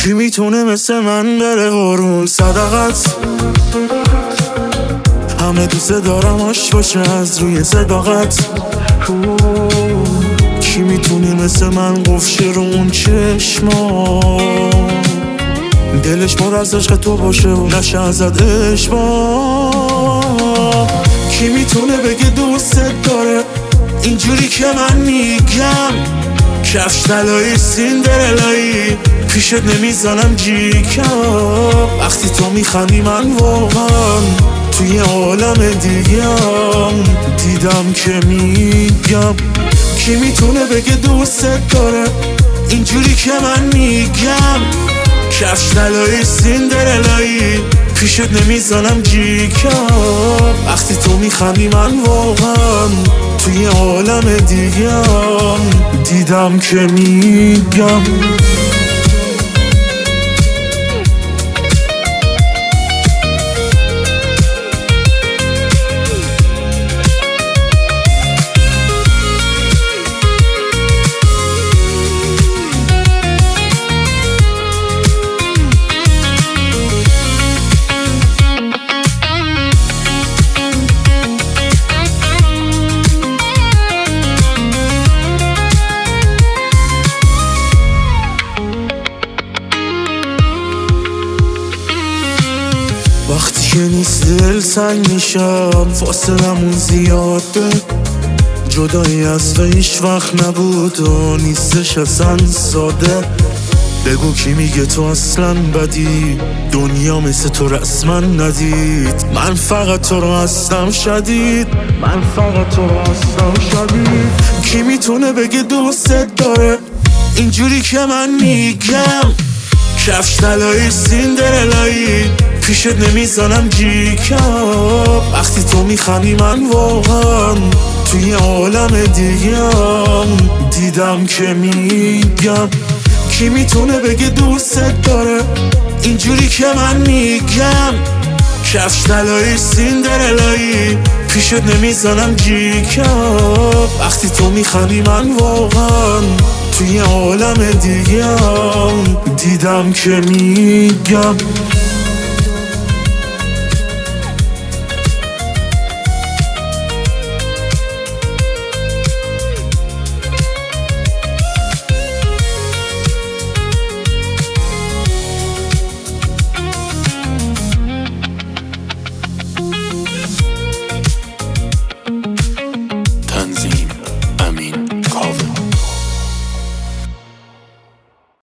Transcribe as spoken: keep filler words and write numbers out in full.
کی میتونه مثل من بره قربون صدقت؟ همه دوست دارم عاشق باشه از روی صداقت. کی میتونه مثل من قفشه رو اون چشما، دلش پر از عشق تو باشه و نشه ازت اشباه. کی میتونه بگه دوست داره اینجوری که من میگم؟ کفش طلایی سیندرلایی پیشت نمیزنم جیکم. وقتی تو میخندی من واقعا توی عالم دیگم، دیدم که میگم. کی میتونه بگه دوست داره اینجوری که من میگم؟ کفش طلایی سیندرلایی پیشت نمیزنم جیکم. وقتی تو میخندی من واقعا توی عالم دیگم، دیدم که میگم. وقتی که نیست دل تنگ میشم، فاصلمون زیاده. جدایی از تو هیچ وقت نبود و نیستش اصلا ساده. بگو کی میگه تو اصلا بدی، دنیا مثل تو رسما ندید. من فقط تو رو هستم شدید، من فقط تو رو هستم شدید. کی میتونه بگه دوست داره اینجوری که من میگم؟ کفش طلایی سیندرلایی پیشت نمیزنم جیکم. وقتی تو میخندی من واقعا توی عالم دیگم، دیدم که میگم. کی میتونه بگه دوست داره اینجوری که من میگم؟ کفش طلایی سیندرلایی پیشت نمیزنم جیکم. وقتی تو میخندی من واقعا توی عالم دیگم، دیدم که میگم.